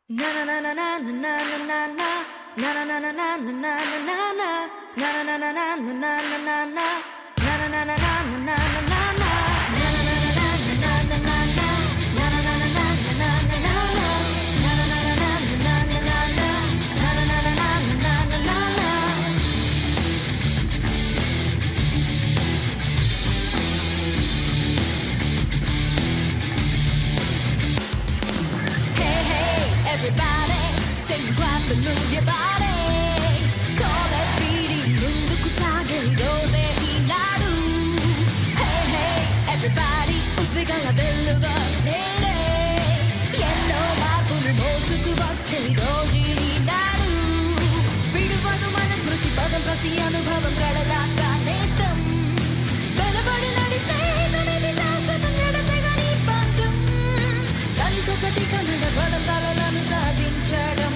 Everybody, sing, clap and move your body. College feeling ముందుకు సాగే రోజే ఈనాడు. Hey hey, everybody, ఉద్వేగాల వెల్లువ నేడే. ఎన్నో మార్పులు మోసుకు వచ్చే రోజు ఈనాడు. విడువదు మన స్మృతి పదం ప్రతి అనుభవం కడదాకా నేస్తం. వెలబడి నడిస్తే ఇతనిది శాశ్వతం నడతగా నీ పాసం. కలిసొకటి కనడబడం కలలను సాధించడం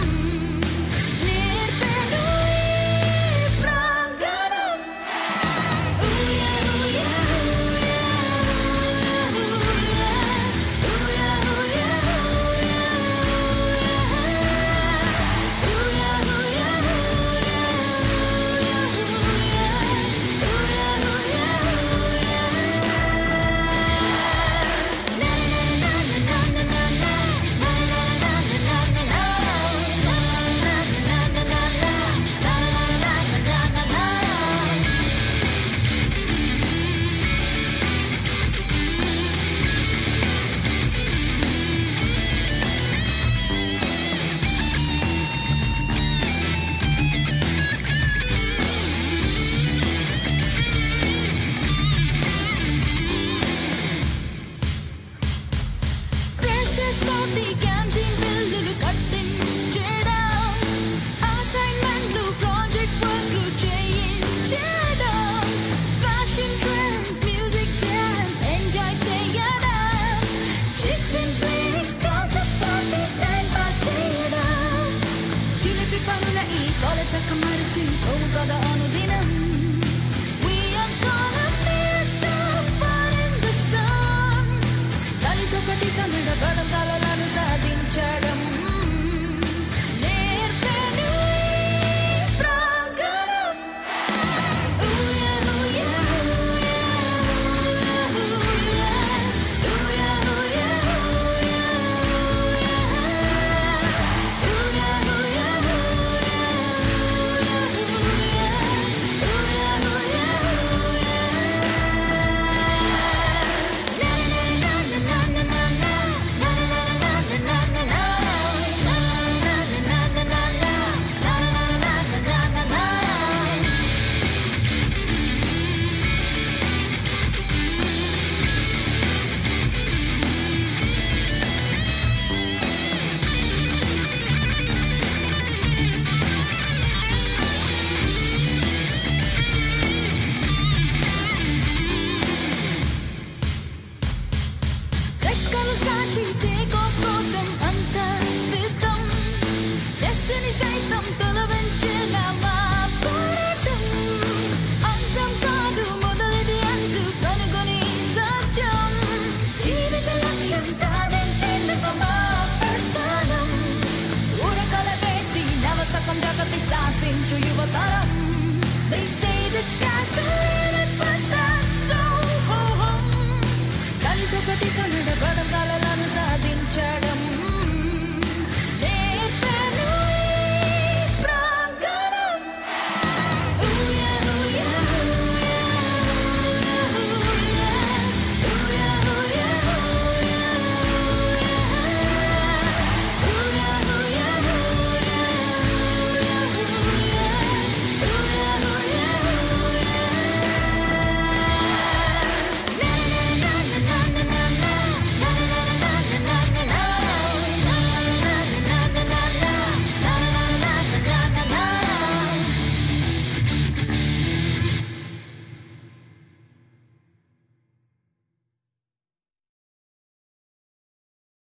నేర్పెను ఈ ప్రాంగణం. ఊయా ఊయా ఊయా ఊయా ఊయా ఊయా ఊయా ఊయా They say the sky's the limit, but that's so ho-hum. కలిసొకటి